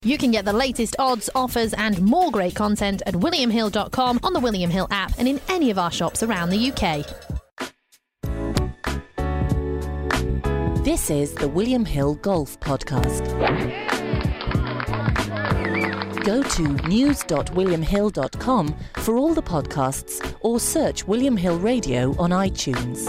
You can get the latest odds, offers and more great content at williamhill.com, on the William Hill app and in any of our shops around the UK. This is the William Hill Golf Podcast. Go to news.williamhill.com for all the podcasts or search William Hill Radio on iTunes.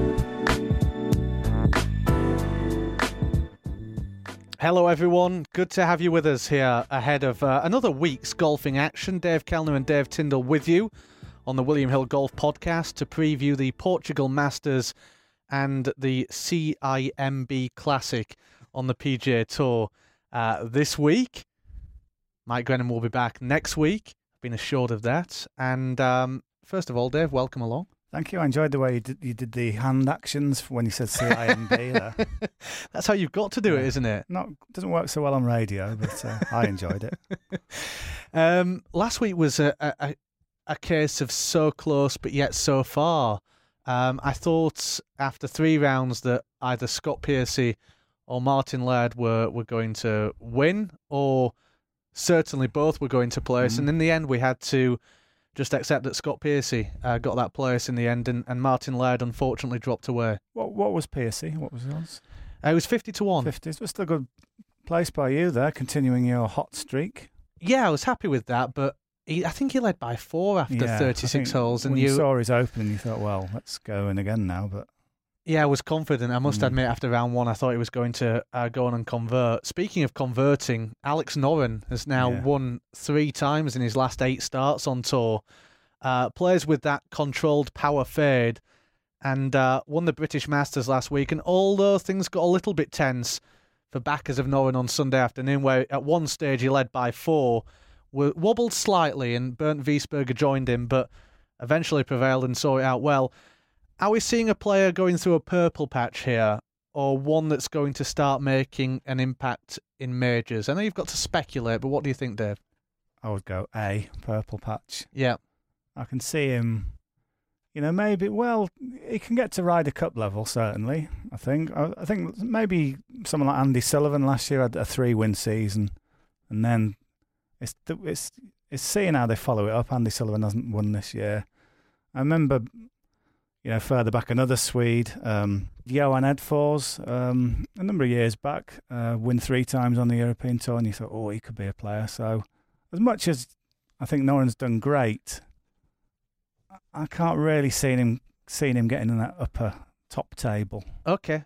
Hello everyone, good to have you with us here ahead of another week's golfing action. Dave Kellner and Dave Tyndall with you on the William Hill Golf Podcast to preview the Portugal Masters and the CIMB Classic on the PGA Tour this week. Mike Grennan will be back next week. I've been assured of that. And first of all, Dave, welcome along. Thank you. I enjoyed the way you did the hand actions when you said CIMB there. That's how you've got to do it, isn't it? Doesn't work so well on radio, but I enjoyed it. Last week was a case of so close but yet so far. I thought after 3 rounds that either Scott Piercy or Martin Laird were going to win, or certainly both were going to place. And in the end, we had to just accept that Scott Piercy got that place in the end, and Martin Laird unfortunately dropped away. What was Piercy? What was yours? It was 50-1. 50. It was still a good place by you there, continuing your hot streak. Yeah, I was happy with that, but I think he led by 4 after 36 holes. And when you saw his opening, you thought, well, let's go in again now. But yeah, I was confident. I must admit, after round 1, I thought he was going to go on and convert. Speaking of converting, Alex Noren has now won 3 times in his last 8 starts on tour. Plays with that controlled power fade, and won the British Masters last week. And although things got a little bit tense for backers of Noren on Sunday afternoon, where at one stage he led by 4, wobbled slightly and Bernd Wiesberger joined him, but eventually prevailed and saw it out well. Are we seeing a player going through a purple patch here, or one that's going to start making an impact in majors? I know you've got to speculate, but what do you think, Dave? I would go A, purple patch. Yeah. I can see him, maybe, he can get to Ryder Cup level, certainly, I think. I think maybe someone like Andy Sullivan last year had a 3-win season, and then it's seeing how they follow it up. Andy Sullivan hasn't won this year. I remember, further back, another Swede, Johan Edfors, a number of years back, win 3 times on the European Tour, and you thought, he could be a player. So as much as I think Noren's done great, I can't really see him getting in that upper top table. Okay.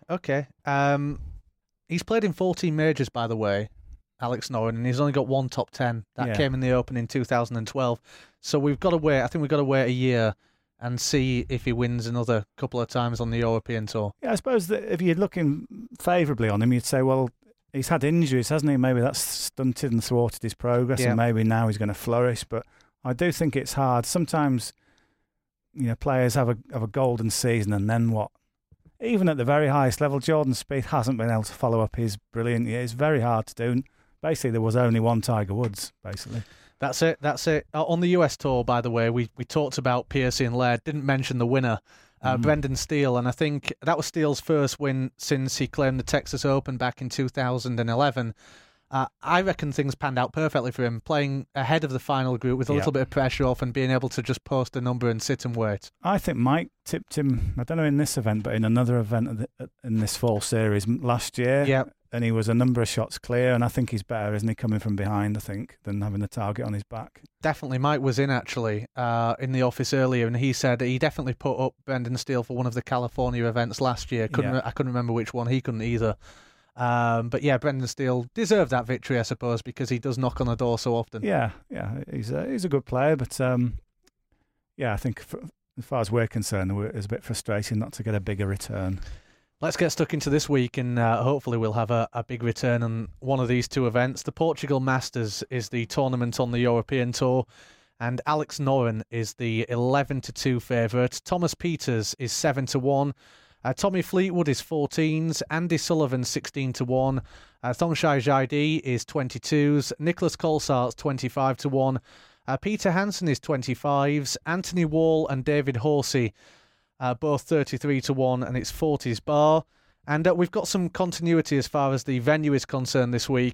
He's played in 14 majors, by the way, Alex Noren, and he's only got 1 top 10. That came in the Open in 2012. So we've got to wait. I think we've got to wait a year and see if he wins another couple of times on the European Tour. Yeah, I suppose that if you're looking favourably on him, you'd say, well, he's had injuries, hasn't he? Maybe that's stunted and thwarted his progress, and maybe now he's going to flourish. But I do think it's hard. Sometimes, players have a golden season, and then what? Even at the very highest level, Jordan Spieth hasn't been able to follow up his brilliant year. It's very hard to do. Basically, there was only one Tiger Woods, basically. That's it. On the US Tour, by the way, we talked about Piercy and Laird, didn't mention the winner, Brendan Steele, and I think that was Steele's first win since he claimed the Texas Open back in 2011. I reckon things panned out perfectly for him, playing ahead of the final group with a little bit of pressure off and being able to just post a number and sit and wait. I think Mike tipped him, I don't know in this event, but in another event in this fall series last year. Yeah. And he was a number of shots clear, and I think he's better, isn't he, coming from behind, I think, than having the target on his back. Definitely. Mike was in, actually, in the office earlier, and he said he definitely put up Brendan Steele for one of the California events last year. I couldn't remember which one. He couldn't either. But yeah, Brendan Steele deserved that victory, I suppose, because he does knock on the door so often. Yeah, he's a good player, but I think as far as we're concerned, it's a bit frustrating not to get a bigger return. Let's get stuck into this week, and hopefully we'll have a big return on one of these 2 events. The Portugal Masters is the tournament on the European Tour, and Alex Noren is the 11-2 favourite. Thomas Pieters is 7-1. Tommy Fleetwood is 14s. Andy Sullivan 16-1. Thongchai Jaidi is 22s. Nicholas Colsaert's 25-1. Peter Hansen is 25s. Anthony Wall and David Horsey both 33-1, and it's 40s bar. And we've got some continuity as far as the venue is concerned this week.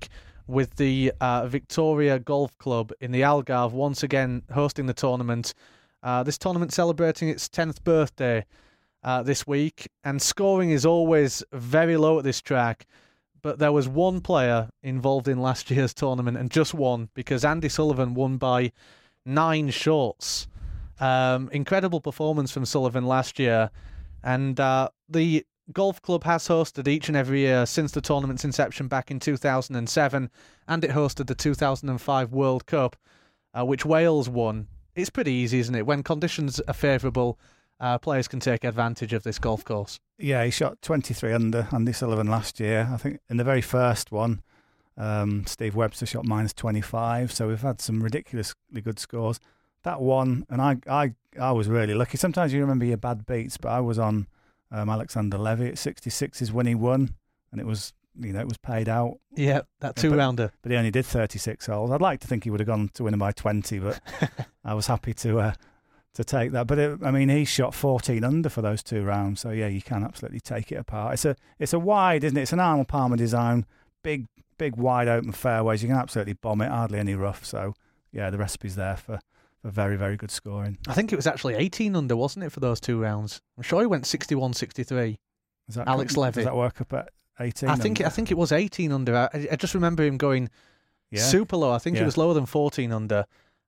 with the Victoria Golf Club in the Algarve, once again hosting the tournament. This tournament celebrating its 10th birthday this week, and scoring is always very low at this track. But there was one player involved in last year's tournament, and just one, because Andy Sullivan won by 9 shots. Incredible performance from Sullivan last year. And the golf club has hosted each and every year since the tournament's inception back in 2007, and it hosted the 2005 World Cup, which Wales won. It's pretty easy, isn't it? When conditions are favourable, players can take advantage of this golf course. Yeah, he shot 23 under, Andy Sullivan, last year. I think in the very first one, Steve Webster shot -25, so we've had some ridiculously good scores. That one, and I was really lucky. Sometimes you remember your bad beats, but I was on Alexander Levy at 66s when he won, and it was paid out. Yeah, that 2-rounder. But he only did 36 holes. I'd like to think he would have gone to win by 20, but I was happy to take that. But he shot 14 under for those 2 rounds, so yeah, you can absolutely take it apart. It's a wide, isn't it? It's an Arnold Palmer design, big wide open fairways. You can absolutely bomb it, hardly any rough. So yeah, the recipe's there for very, very good scoring. I think it was actually 18 under, wasn't it, for those 2 rounds? I'm sure he went 61, 63. Alex Levy. Does that work up at 18? I think it was 18 under. I just remember him going super low. I think it was lower than 14 under.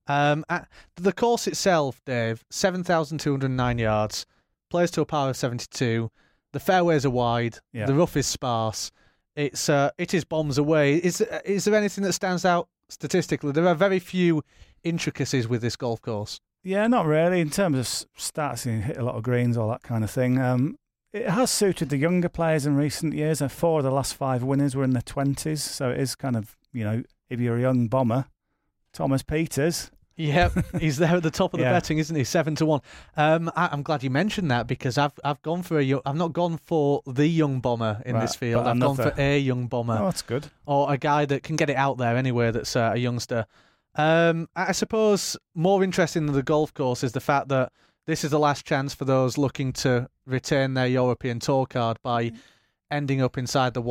The course itself, Dave, 7,209 yards, plays to a par of 72. The fairways are wide. Yeah. The rough is sparse. It is bombs away. Is there anything that stands out statistically? There are very few intricacies with this golf course. Yeah, not really. In terms of stats, you hit a lot of greens, all that kind of thing. It has suited the younger players in recent years. 4 of the last 5 winners were in their 20s, so it is kind of, if you're a young bomber, Thomas Pieters. Yeah, he's there at the top of the betting, isn't he? 7-1. I'm glad you mentioned that, because I've gone for I've not gone for the young bomber in this field. I've gone for a young bomber. Oh, that's good. Or a guy that can get it out there anyway. That's a youngster. I suppose more interesting than the golf course is the fact that this is the last chance for those looking to retain their European Tour card by ending up inside the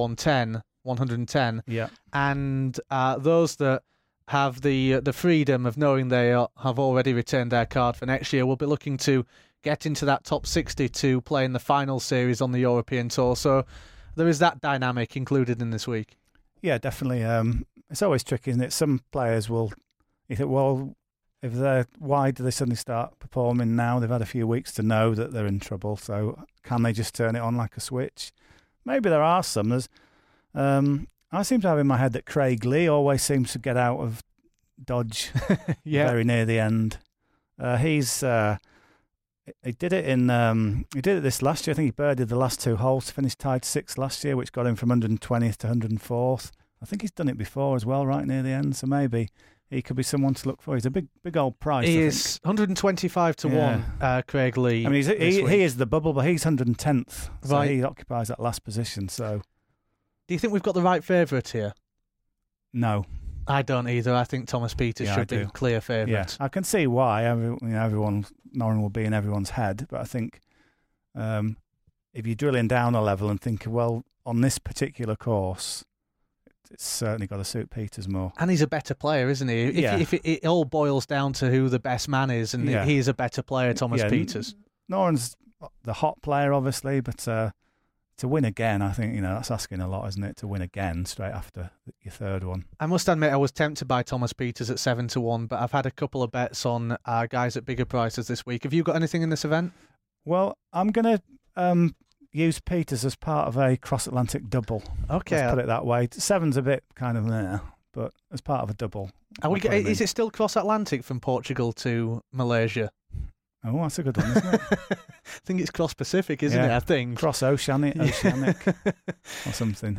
110. Yeah. And those that have the freedom of knowing they have already returned their card for next year will be looking to get into that top 60 to play in the final series on the European Tour. So there is that dynamic included in this week. Yeah, definitely. It's always tricky, isn't it? Some players you think, well, if they're wide, do they suddenly start performing now? They've had a few weeks to know that they're in trouble. So can they just turn it on like a switch? Maybe there are some. I seem to have in my head that Craig Lee always seems to get out of dodge very near the end. He did it this last year. I think he birdied the last 2 holes to finish tied 6th last year, which got him from 120th to 104th. I think he's done it before as well, right near the end. So maybe he could be someone to look for. He's a big old price. He is 125-1, Craig Lee. I mean, he is the bubble, but he's 110th. So he occupies that last position. So, do you think we've got the right favourite here? No. I don't either. I think Thomas Pieters should be clear favourite. Yeah, I can see why. Noren will be in everyone's head, but I think if you're drilling down a level and think, well, on this particular course, it's certainly got to suit Pieters more. And he's a better player, isn't he? If it all boils down to who the best man is, and he is a better player, Thomas Pieters. Noren's the hot player, obviously, but to win again, I think, that's asking a lot, isn't it? To win again straight after your third one. I must admit, I was tempted by Thomas Pieters at 7-1, but I've had a couple of bets on guys at bigger prices this week. Have you got anything in this event? Well, I'm going to use Pieters as part of a cross-Atlantic double. Okay. Let's put it that way. 7's a bit kind of there, but as part of a double. Is it still cross-Atlantic from Portugal to Malaysia? Oh, that's a good one, isn't it? I think it's cross-Pacific, isn't it? I think cross-oceanic or something.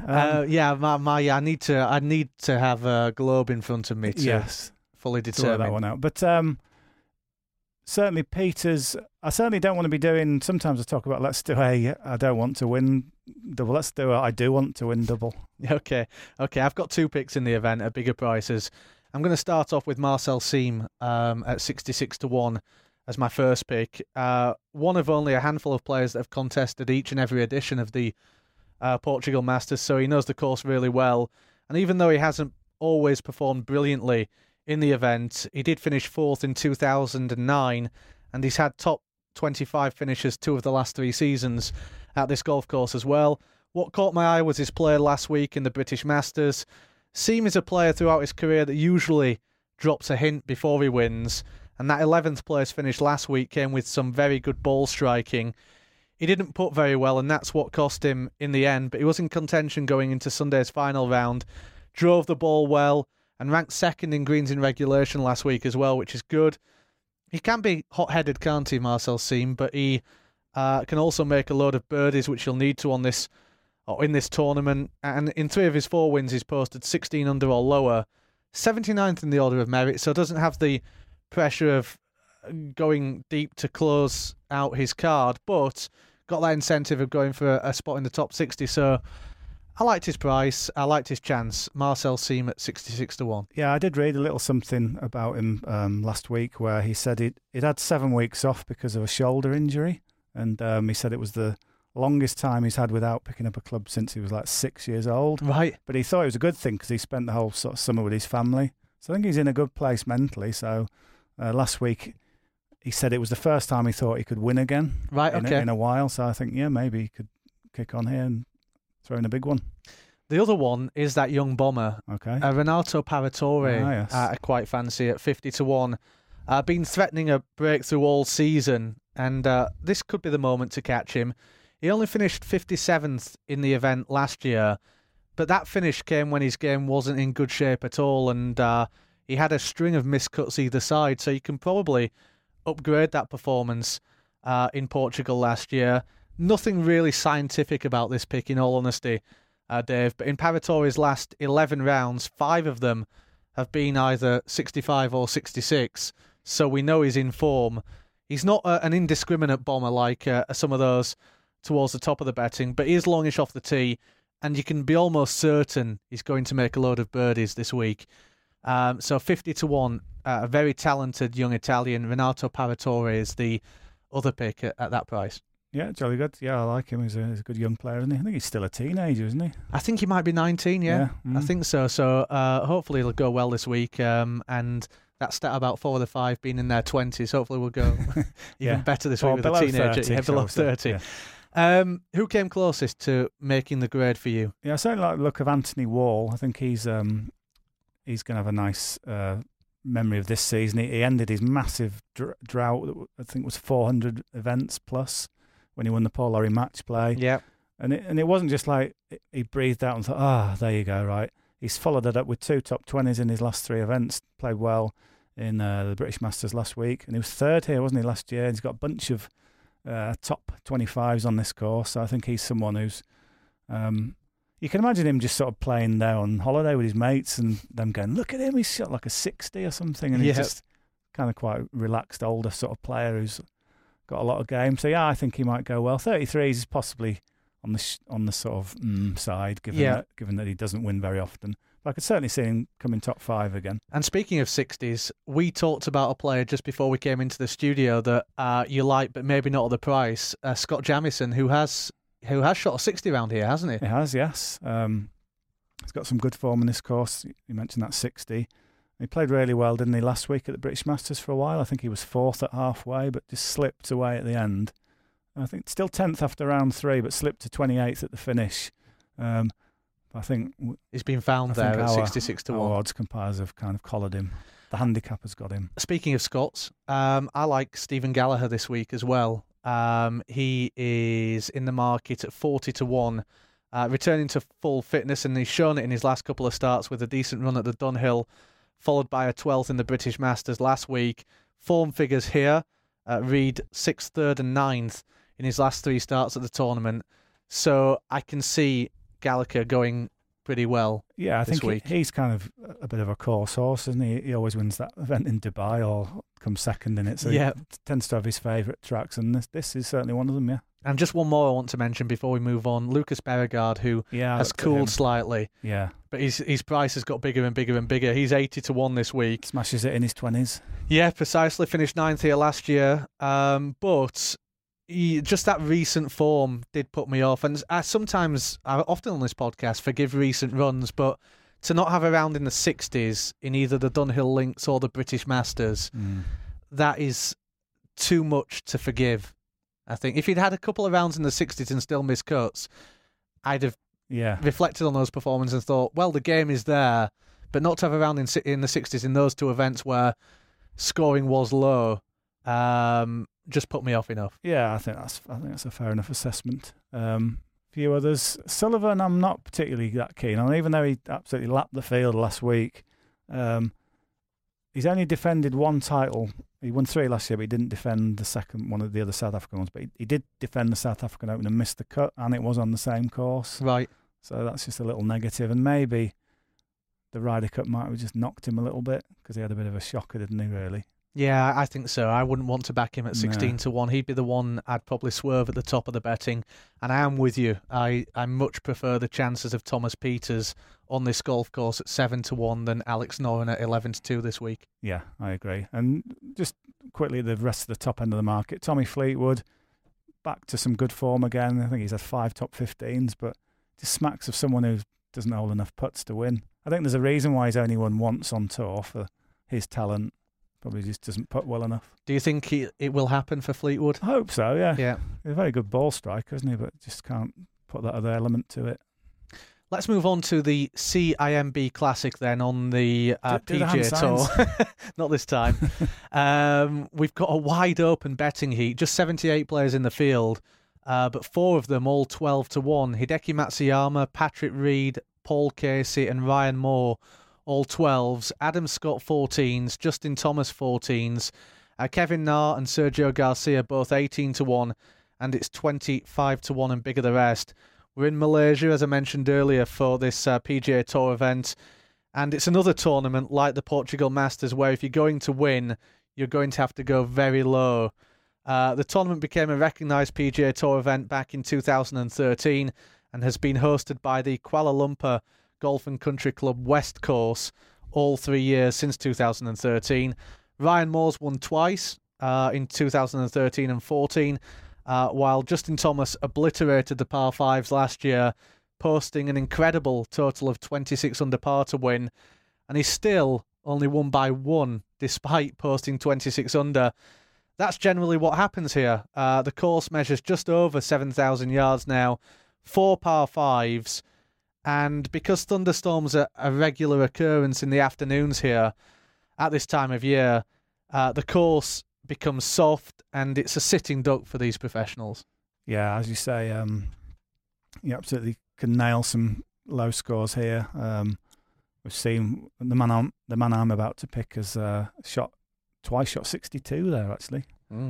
I need to have a globe in front of me to fully determine that one out. But certainly Pieters, I certainly don't want to be doing. Sometimes I talk about let's do I don't want to win double. Let's do I do want to win double. Okay. I've got 2 picks in the event at bigger prices. I'm going to start off with Marcel Siem at 66-1. As my first pick, one of only a handful of players that have contested each and every edition of the Portugal Masters, so he knows the course really well. And even though he hasn't always performed brilliantly in the event. He did finish 4th in 2009, and he's had top 25 finishes 2 of the last 3 seasons at this golf course as well. What caught my eye was his play last week in the British Masters. Siem is a player throughout his career that usually drops a hint before he wins, and that 11th place finish last week came with some very good ball striking. He didn't putt very well, and that's what cost him in the end, but he was in contention going into Sunday's final round, drove the ball well, and ranked 2nd in greens in regulation last week as well, which is good. He can be hot-headed, can't he, Marcel Siem, but he can also make a load of birdies, which he'll need to in this tournament. And in 3 of his 4 wins, he's posted 16 under or lower, 79th in the order of merit, so doesn't have the pressure of going deep to close out his card, but got that incentive of going for a spot in the top 60. So I liked his price. I liked his chance. Marcel Siem at 66-1. Yeah, I did read a little something about him last week where he said he'd had 7 weeks off because of a shoulder injury, and he said it was the longest time he's had without picking up a club since he was like 6 years old. Right. But he thought it was a good thing because he spent the whole sort of summer with his family. So I think he's in a good place mentally. So last week he said it was the first time he thought he could win again in a while. So I think, maybe he could kick on here and throw in a big one. The other one is that young bomber, Renato Paratore. I quite fancy at 50-1. Been threatening a breakthrough all season, and this could be the moment to catch him. He only finished 57th in the event last year, but that finish came when his game wasn't in good shape at all, and he had a string of miscuts either side, so you can probably upgrade that performance in Portugal last year. Nothing really scientific about this pick, in all honesty, Dave, but in Paratore's last 11 rounds, 5 of them have been either 65 or 66, so we know he's in form. He's not an indiscriminate bomber like some of those towards the top of the betting, but he is longish off the tee, and you can be almost certain he's going to make a load of birdies this week. So 50-1, a very talented young Italian. Renato Paratore is the other pick at that price. Yeah, jolly good. Yeah, I like him. He's a good young player, isn't he? I think he's still a teenager, isn't he? I think he might be 19, yeah. I think so. So hopefully it'll go well this week. And that stat about 4 of the 5 being in their 20s, hopefully we'll go even better this week with a teenager. 30, below 30. Yeah. Who came closest to making the grade for you? Yeah, I certainly like the look of Anthony Wall. I think he's going to have a nice memory of this season. He ended his massive drought, I think it was 400 events plus, when he won the Paul Lawrie match play. Yeah. And it wasn't just like he breathed out and thought, there you go, right. He's followed it up with 2 top 20s in his last 3 events, played well in the British Masters last week. And he was 3rd here, wasn't he, last year? He's got a bunch of top 25s on this course. So I think he's someone who's... you can imagine him just sort of playing there on holiday with his mates and them going, look at him, he's shot like a 60 or something. And he's just kind of quite relaxed, older sort of player who's got a lot of game. So, I think he might go well. 33 is possibly on the sort of side, given that he doesn't win very often. But I could certainly see him coming top 5 again. And speaking of 60s, we talked about a player just before we came into the studio that you like, but maybe not at the price, Scott Jamieson, who has shot a 60 round here, hasn't he? He has, yes. He's got some good form in this course. You mentioned that 60. He played really well, didn't he, last week at the British Masters for a while? I think he was 4th at halfway, but just slipped away at the end. I think still 10th after round 3, but slipped to 28th at the finish. I think he's been found there at 66-1. Our odds compilers have kind of collared him. The handicap has got him. Speaking of Scots, I like Stephen Gallagher this week as well. He is in the market at 40-1, returning to full fitness, and he's shown it in his last couple of starts with a decent run at the Dunhill, followed by a 12th in the British Masters last week. Form figures here read 6th, 3rd and 9th in his last 3 starts at the tournament. So I can see Gallagher going pretty well. Yeah, I think he's kind of a bit of a course horse, isn't he? He always wins that event in Dubai or comes second in it. So he tends to have his favourite tracks, and this is certainly one of them, yeah. And just one more I want to mention before we move on. Lucas Beauregard, who has cooled slightly. Yeah. But his price has got bigger and bigger and bigger. He's 80-1 this week. Smashes it in his 20s. Yeah, precisely. Finished 9th here last year. But just that recent form did put me off. And I often on this podcast, forgive recent runs, but to not have a round in the 60s in either the Dunhill Links or the British Masters, that is too much to forgive. I think if he'd had a couple of rounds in the 60s and still missed cuts, I'd have reflected on those performances and thought, well, the game is there, but not to have a round in the 60s in those two events where scoring was low, just put me off enough. Yeah, I think that's a fair enough assessment. Few others. Sullivan, I'm not particularly that keen on, even though he absolutely lapped the field last week. He's only defended one title. He won 3 last year, but he didn't defend the second one of the other South African ones. But he did defend the South African Open and missed the cut, and it was on the same course. Right. So that's just a little negative. And maybe the Ryder Cup might have just knocked him a little bit because he had a bit of a shocker, didn't he, really? Yeah, I think so. I wouldn't want to back him at 16 to 1. He'd be the one I'd probably swerve at the top of the betting. And I am with you. I much prefer the chances of Thomas Pieters on this golf course at 7 to 1 than Alex Noren at 11 to 2 this week. Yeah, I agree. And just quickly, the rest of the top end of the market. Tommy Fleetwood, back to some good form again. I think he's had 5 top 15s, but just smacks of someone who doesn't hold enough putts to win. I think there's a reason why he's only won once on tour for his talent. Probably just doesn't putt well enough. Do you think it will happen for Fleetwood? I hope so, yeah. Yeah. He's a very good ball striker, isn't he? But just can't put that other element to it. Let's move on to the CIMB Classic then on the PGA Tour. Not this time. We've got a wide open betting heat, just 78 players in the field, but 4 of them all 12 to 1. Hideki Matsuyama, Patrick Reed, Paul Casey and Ryan Moore, all 12s. Adam Scott 14s, Justin Thomas 14s, Kevin Na and Sergio Garcia both 18 to 1, and it's 25 to 1 and bigger the rest. We're in Malaysia, as I mentioned earlier, for this PGA Tour event, and it's another tournament like the Portugal Masters where if you're going to win, you're going to have to go very low. The tournament became a recognised PGA Tour event back in 2013 and has been hosted by the Kuala Lumpur Golf and Country Club West Course all 3 years since 2013. Ryan Moore's won twice in 2013 and 14, while Justin Thomas obliterated the par 5s last year, posting an incredible total of 26 under par to win, and he's still only won by 1 despite posting 26 under. That's generally what happens here. The course measures just over 7,000 yards now, 4 par 5s, and because thunderstorms are a regular occurrence in the afternoons here at this time of year, the course becomes soft and it's a sitting duck for these professionals. Yeah, as you say, you absolutely can nail some low scores here. We've seen the man I'm about to pick has shot 62 there, actually.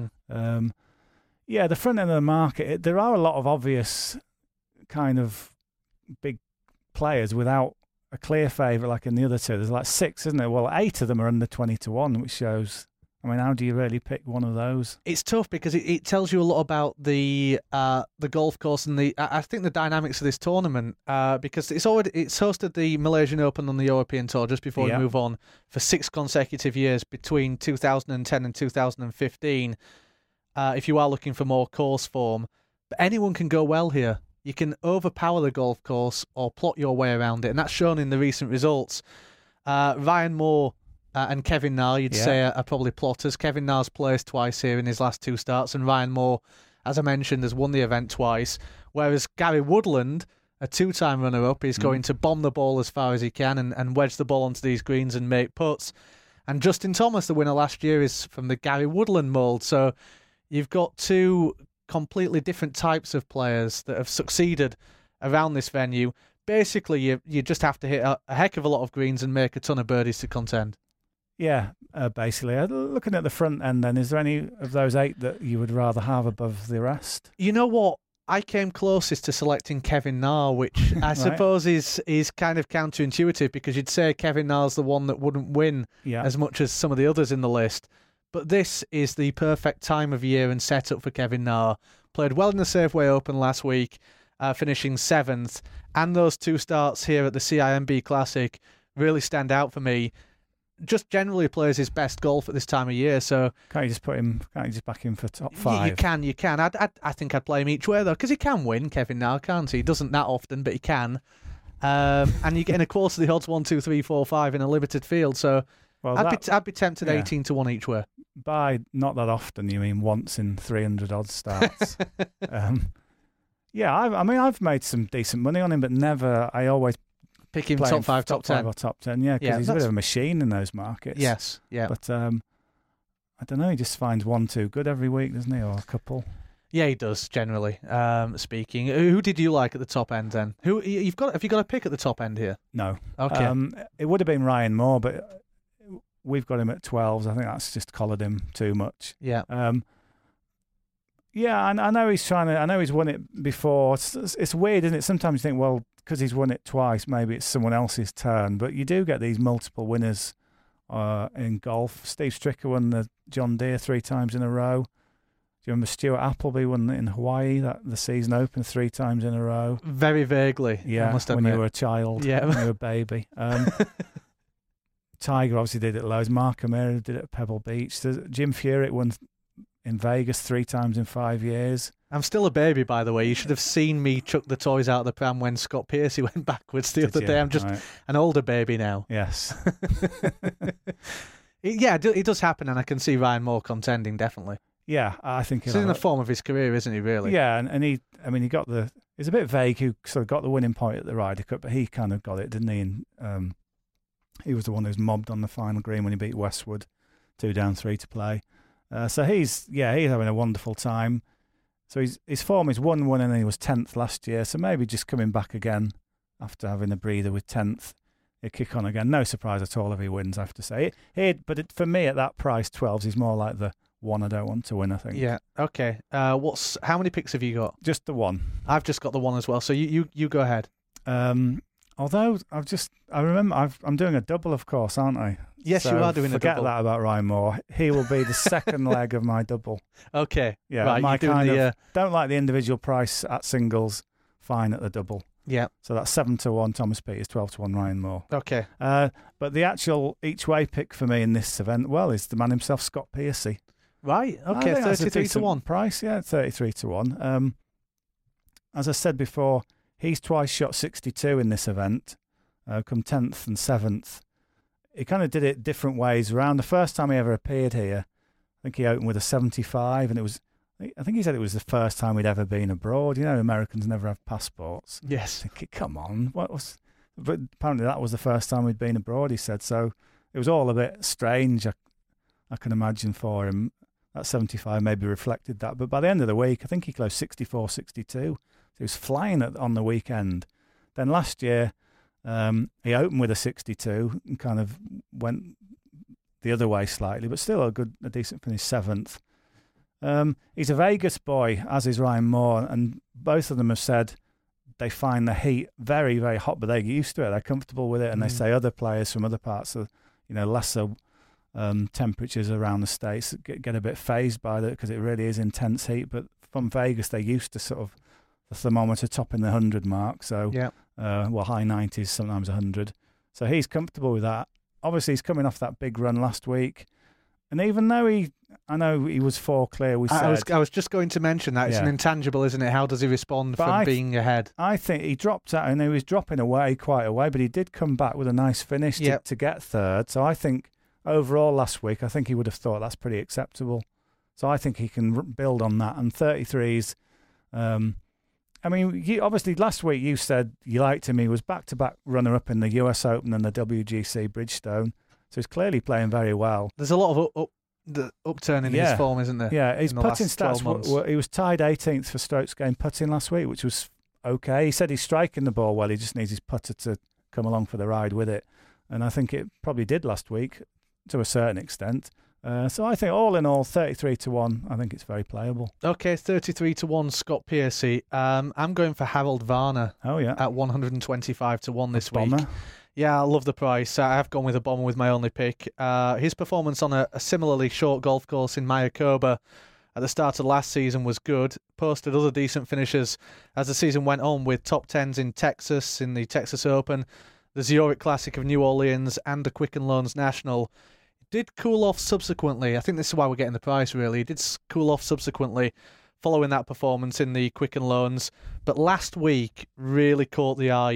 The front end of the market, there are a lot of obvious kind of big players without a clear favourite like in the other two. There's like 6, isn't there? Well, 8 of them are under 20 to 1, which shows, I mean, how do you really pick one of those? It's tough because it tells you a lot about the golf course and I think the dynamics of this tournament, because it's hosted the Malaysian Open on the European Tour just before we move on for 6 consecutive years between 2010 and 2015. If you are looking for more course form, but anyone can go well here. You can overpower the golf course or plot your way around it, and that's shown in the recent results. Ryan Moore and Kevin Na, you'd say, are probably plotters. Kevin Na's placed twice here in his last 2 starts, and Ryan Moore, as I mentioned, has won the event twice, whereas Gary Woodland, a 2-time runner-up, is going to bomb the ball as far as he can and wedge the ball onto these greens and make putts. And Justin Thomas, the winner last year, is from the Gary Woodland mould. So you've got 2 completely different types of players that have succeeded around this venue. Basically, you just have to hit a heck of a lot of greens and make a ton of birdies to contend. Yeah, basically. Looking at the front end then, is there any of those 8 that you would rather have above the rest? You know what? I came closest to selecting Kevin Na, which I suppose is kind of counterintuitive because you'd say Kevin Na's the one that wouldn't win as much as some of the others in the list. But this is the perfect time of year and setup for Kevin Na. Played well in the Safeway Open last week, finishing 7th. And those 2 starts here at the CIMB Classic really stand out for me. Just generally plays his best golf at this time of year. So can't you just back him for top 5? You can. I think I'd play him each way, though, because he can win, Kevin Na, can't he? He doesn't that often, but he can. And you're getting a quarter of the odds 1, 2, 3, 4, 5 in a limited field. So Well, I'd be tempted 18 to 1 each way. By not that often, you mean once in 300 odd starts. I've made some decent money on him, but never. I always pick him play top him 5, top 10. or top 10. Yeah, because he's a bit of a machine in those markets. Yes, yeah. But I don't know. He just finds 1, 2 good every week, doesn't he, or a couple? Yeah, he does generally. Speaking, who did you like at the top end then? Have you got a pick at the top end here? No. Okay. It would have been Ryan Moore, but we've got him at 12s. I think that's just collared him too much. Yeah. I know he's trying to. I know he's won it before. It's weird, isn't it? Sometimes you think, well, because he's won it twice, maybe it's someone else's turn. But you do get these multiple winners in golf. Steve Stricker won the John Deere 3 times in a row. Do you remember Stuart Appleby won in Hawaii the season open 3 times in a row? Very vaguely. Yeah, I must admit. when you were a child. Yeah, when you were a baby. Tiger obviously did it loads. Mark O'Meara did it at Pebble Beach. Jim Furyk won in Vegas 3 times in 5 years. I'm still a baby, by the way. You should have seen me chuck the toys out of the pram when Scott Piercy went backwards the other day. I'm just an older baby now. Yes. It does happen, and I can see Ryan Moore contending, definitely. Yeah, I think he's in the form of his career, isn't he, really? Yeah, and he got it's a bit vague who sort of got the winning point at the Ryder Cup, but he kind of got it, didn't he? And he was the one who was mobbed on the final green when he beat Westwood, 2 down, 3 to play. So he's having a wonderful time. So his form is 1-1, and he was 10th last year. So maybe just coming back again after having a breather with 10th, he'll kick on again. No surprise at all if he wins, I have to say. For me at that price, 12s, he's more like the one I don't want to win, I think. Yeah. Okay. How many picks have you got? Just the one. I've just got the one as well. So you go ahead. Although I remember I'm doing a double, of course, aren't I? Yes, you are doing a double. Forget that about Ryan Moore. He will be the second leg of my double. Okay. Yeah. Right, my don't like the individual price at singles. Fine at the double. Yeah. So that's 7 to 1 Thomas Pieters, 12 to 1 Ryan Moore. Okay. But the actual each way pick for me in this event, is the man himself, Scott Piercy. Right. Okay. 33 to 1 price. Yeah, 33 to 1. As I said before, he's twice shot 62 in this event, come 10th and 7th. He kind of did it different ways around. The first time he ever appeared here, I think he opened with a 75, and I think he said it was the first time he'd ever been abroad. You know, Americans never have passports. Yes. Thinking, come on, but apparently that was the first time he'd been abroad, he said. So it was all a bit strange, I can imagine, for him. That 75 maybe reflected that. But by the end of the week, I think he closed 64, 62. He was flying on the weekend. Then last year, he opened with a 62 and kind of went the other way slightly, but still a decent finish, 7th. He's a Vegas boy, as is Ryan Moore, and both of them have said they find the heat very, very hot, but they're used to it. They're comfortable with it, and they say other players from other parts of, lesser temperatures around the States get a bit phased by that because it really is intense heat. But from Vegas, they're used to sort of the thermometer topping the 100 mark. So, high 90s, sometimes 100. So he's comfortable with that. Obviously, he's coming off that big run last week. And even though I know he was 4 clear, I was just going to mention that. It's an intangible, isn't it? How does he respond from being ahead? I think he dropped out, and he was dropping away quite a way, but he did come back with a nice finish to get 3rd. So I think overall last week, I think he would have thought that's pretty acceptable. So I think he can build on that. And 33s, obviously last week you said you liked him. He was back-to-back runner-up in the US Open and the WGC Bridgestone. So he's clearly playing very well. There's a lot of upturn in his form, isn't there? Yeah, his putting stats, he was tied 18th for strokes gained putting last week, which was okay. He said he's striking the ball well. He just needs his putter to come along for the ride with it. And I think it probably did last week to a certain extent. So I think all in all, 33 to 1, I think it's very playable. Okay, 33 to 1, Scott Piercy. I'm going for Harold Varner at 125 to 1 this week. Yeah, I love the price. I have gone with a bomber with my only pick. His performance on a similarly short golf course in Mayakoba at the start of last season was good. Posted other decent finishes as the season went on with top 10s in Texas, in the Texas Open, the Zurich Classic of New Orleans, and the Quicken Loans National. Did cool off subsequently. I think this is why we're getting the price, really. He did cool off subsequently following that performance in the Quicken Loans. But last week really caught the eye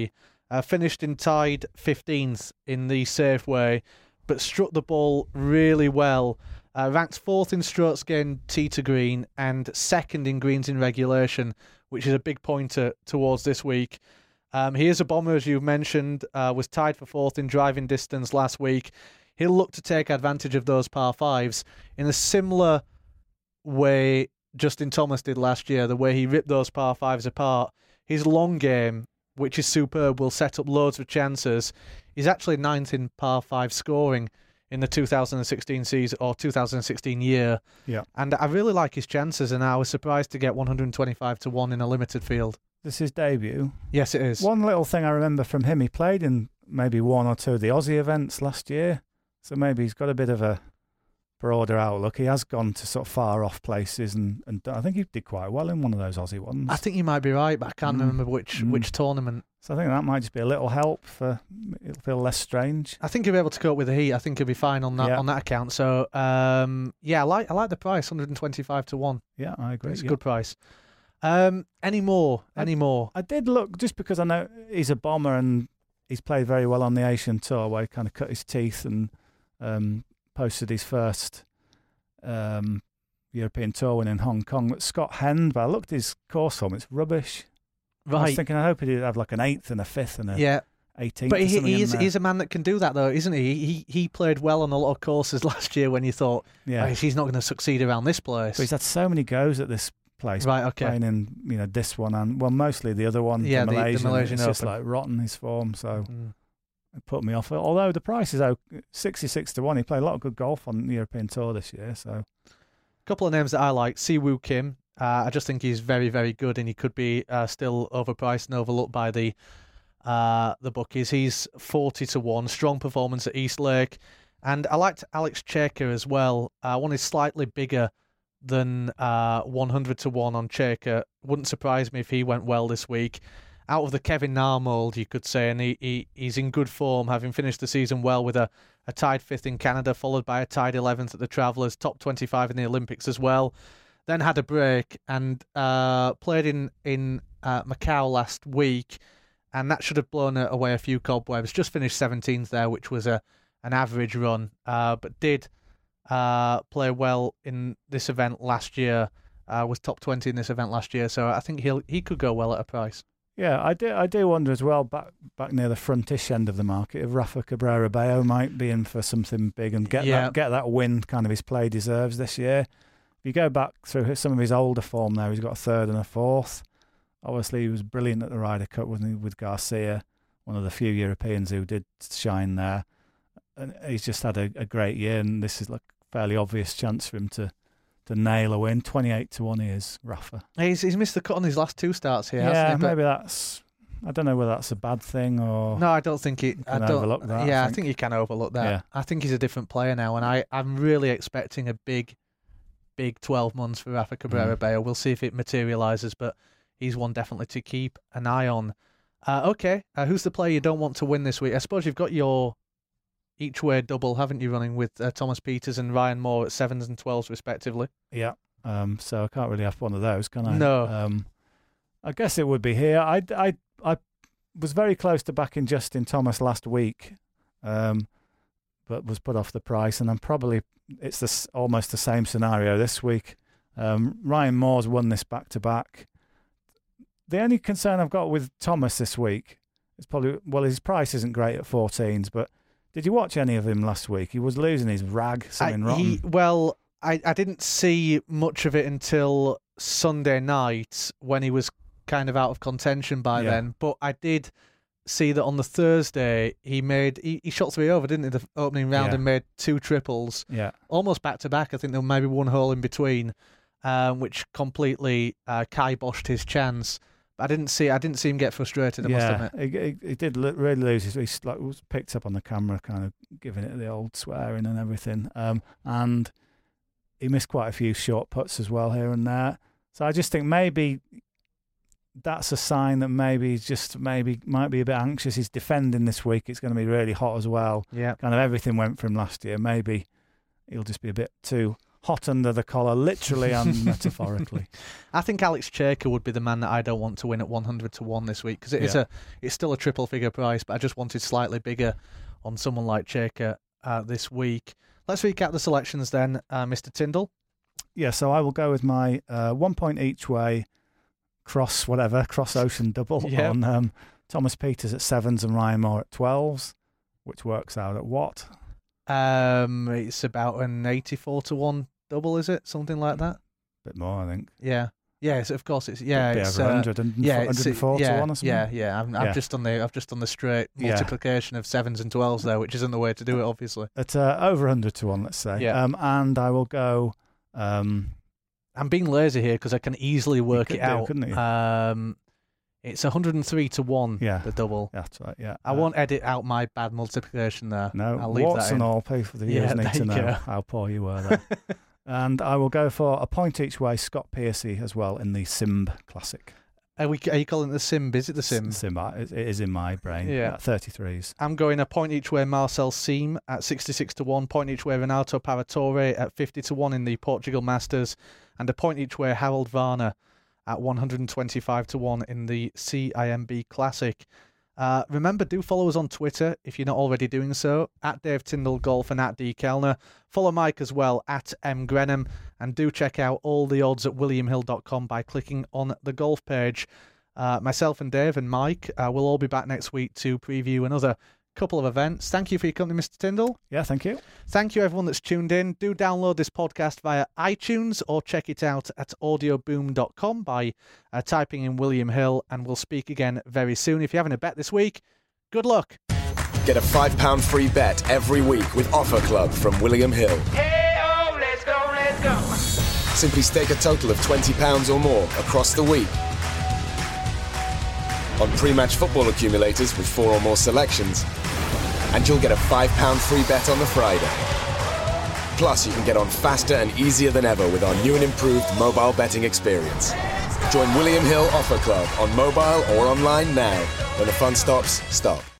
Finished in tied 15th in the Safeway, but struck the ball really well. Ranked 4th in strokes gained tee to green and 2nd in greens in regulation, which is a big pointer towards this week. He is a bomber, as you mentioned, was tied for 4th in driving distance last week. He'll look to take advantage of those par 5s in a similar way Justin Thomas did last year, the way he ripped those par 5s apart. His long game, which is superb, will set up loads of chances. He's actually 9th in par 5 scoring in the 2016 season or 2016 year. Yeah. And I really like his chances, and I was surprised to get 125-1 in a limited field. This is his debut. Yes, it is. One little thing I remember from him, he played in maybe 1 or 2 of the Aussie events last year. So maybe he's got a bit of a broader outlook. He has gone to sort of far off places, and I think he did quite well in one of those Aussie ones. I think you might be right, but I can't remember which tournament. So I think that might just be a little help for it'll feel less strange. I think he'll be able to cope with the heat. I think he'll be fine on that on that account. So I like the price, 125-1. Yeah, I agree. It's a good price. Any more? I did look, just because I know he's a bomber and he's played very well on the Asian Tour, where he kind of cut his teeth and posted his first European Tour win in Hong Kong. But Scott Hend, but I looked at his course form, it's rubbish. Right. I was thinking, I hope he'd have like an 8th and a 5th and a 18th. But he's a man that can do that, though, isn't he? He played well on a lot of courses last year when you thought, he's not going to succeed around this place. But he's had so many goes at this place. Right, okay. Playing in this one and, well, mostly the other one, the Malaysian it's just like rotten, his form, so it put me off. Although the price is 66-1. He played a lot of good golf on the European Tour this year. So, a couple of names that I like. Siwoo Kim. I just think he's very, very good, and he could be still overpriced and overlooked by the bookies. He's 40-1. Strong performance at Eastlake. And I liked Alex Cheika as well. One is slightly bigger than 100-1 on Cheika. Wouldn't surprise me if he went well this week. Out of the Kevin Na mould, you could say, and he's in good form, having finished the season well with a tied 5th in Canada, followed by a tied 11th at the Travellers, top 25 in the Olympics as well. Then had a break and played in Macau last week, and that should have blown away a few cobwebs. Just finished 17th there, which was an average run, but did play well in this event last year. Was top 20 in this event last year, so I think he could go well at a price. Yeah, I do wonder as well, back near the frontish end of the market, if Rafa Cabrera Bello might be in for something big and get that win kind of his play deserves this year. If you go back through some of his older form there, he's got a 3rd and a 4th. Obviously, he was brilliant at the Ryder Cup, wasn't he, with Garcia, one of the few Europeans who did shine there. And he's just had a great year, and this is like a fairly obvious chance for him to nail a win. 28-1 he is, Rafa. He's missed the cut on his last 2 starts here, hasn't he? But maybe that's... I don't know whether that's a bad thing or... No, I don't think it... I don't overlook that. Yeah, I think you can overlook that. Yeah. I think he's a different player now, and I'm really expecting a big 12 months for Rafa Cabrera Bello. We'll see if it materialises, but he's one definitely to keep an eye on. Who's the player you don't want to win this week? I suppose you've got your each-way double, haven't you, running with Thomas Pieters and Ryan Moore at 7s and 12s respectively? Yeah. So I can't really have one of those, can I? No. I guess it would be here. I was very close to backing Justin Thomas last week, but was put off the price, and it's almost the same scenario this week. Ryan Moore's won this back-to-back. The only concern I've got with Thomas this week is probably, his price isn't great at 14s, but did you watch any of him last week? He was losing his rag, something rotten. I didn't see much of it until Sunday night when he was kind of out of contention by then, but I did see that on the Thursday he shot 3 over, didn't he, the opening round, and made 2 triples, almost back-to-back. I think there was maybe 1 hole in between, which completely kiboshed his chance. I didn't see him get frustrated, I must admit. He did really lose his... He was picked up on the camera, kind of giving it the old swearing and everything. And he missed quite a few short putts as well here and there. So I just think maybe that's a sign that maybe might be a bit anxious. He's defending this week. It's going to be really hot as well. Yeah. Kind of everything went from last year. Maybe he'll just be a bit too hot under the collar, literally and metaphorically. I think Alex Cheika would be the man that I don't want to win at 100-1 this week, because it's still a triple figure price, but I just wanted slightly bigger on someone like Cheika this week. Let's recap the selections then, Mr. Tyndall. Yeah, so I will go with my 1 point each way cross ocean double on Thomas Pieters at 7s and Ryan Moore at 12s, which works out at what? It's about an 84-1 double, is it? Something like that? Bit more, I think. Yeah. Yes, of course it's it's over 100 and 104 to 1 or something. Yeah. I've just done the straight multiplication of 7s and 12s there, which isn't the way to do it, obviously. At over 100 to 1, let's say. Yeah. And I will go. I'm being lazy here because I can easily work it out. Couldn't you? It's 103-1. Yeah, the double. That's right. Yeah. I won't edit out my bad multiplication there. No, I'll leave warts that in. and all, people for the viewers need to know how poor you were there. And I will go for a point each way Scott Piercy as well in the Simb Classic. Are you calling it the Simb? Is it the Simb? Simb. It is in my brain. Yeah. 33s. I'm going a point each way Marcel Siem at 66-1, point each way Renato Paratore at 50-1 in the Portugal Masters, and a point each way Harold Varner at 125-1 in the CIMB Classic. Remember, do follow us on Twitter if you're not already doing so, at Dave Tyndall Golf and at D Kellner. Follow Mike as well, at M Grenham, and do check out all the odds at williamhill.com by clicking on the golf page. Myself and Dave and Mike will all be back next week to preview another couple of events. Thank you for your company, Mr. Tyndall. Yeah, thank you. Thank you, everyone that's tuned in. Do download this podcast via iTunes or check it out at audioboom.com by typing in William Hill, and we'll speak again very soon. If you're having a bet this week, good luck. Get a £5 free bet every week with Offer Club from William Hill. Hey-oh, let's go. Simply stake a total of £20 or more across the week on pre-match football accumulators with 4 or more selections, and you'll get a £5 free bet on the Friday. Plus, you can get on faster and easier than ever with our new and improved mobile betting experience. Join William Hill Offer Club on mobile or online now. When the fun stops, stop.